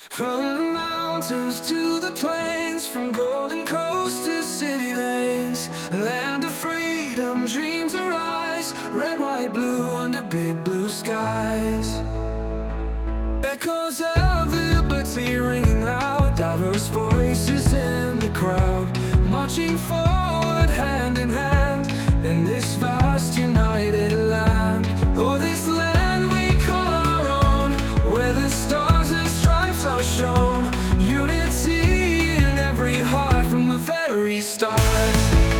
From the mountains to the plains, from golden coast to city lanes, a land of freedom, dreams arise, red, white, blue under big blue skies. Echoes of liberty ringing loud, diverse voices in the crowd, marching forward hand in hand in this vast united land. Oh, this land we call our own, where the stars and stripes are shown, unity in every heart from the very start.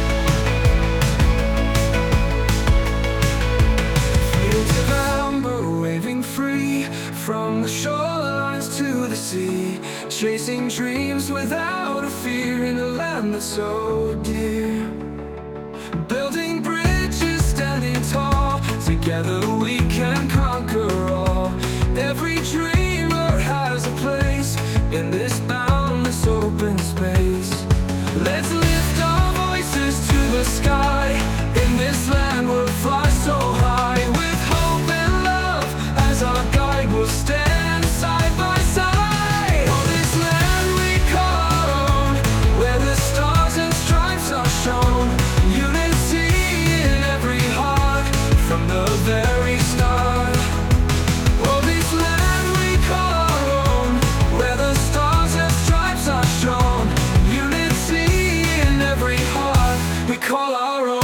Fields of amber waving free, from the shorelines to the sea, chasing dreams without a fear in a land that's so dear. Building bridges, standing tall, together we can conquer all. Every dreamer has a place in this boundless open space. Let's lift our voices to the sky, in this land we'll fly so high. With hope and love as our guide, we'll stand side by side. Oh, this land we call our own, where the stars and stripes are shown, unity in every heart from the very start. Oh, this land we call our own, where the stars and stripes are shown, unity in every heart we call our own.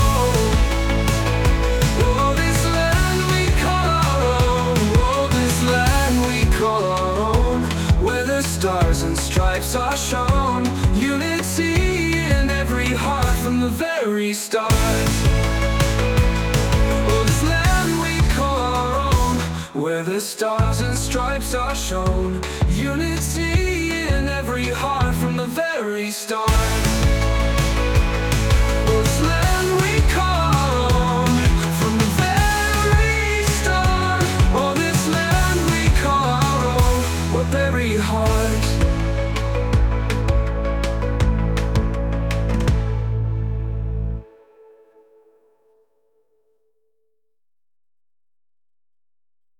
Oh, this land we call our own. Oh, this land we call our own, where the stars and stripes are shown, unity in every heart from the very start. Oh, this land we call our own, where the stars and stripes are shown, unity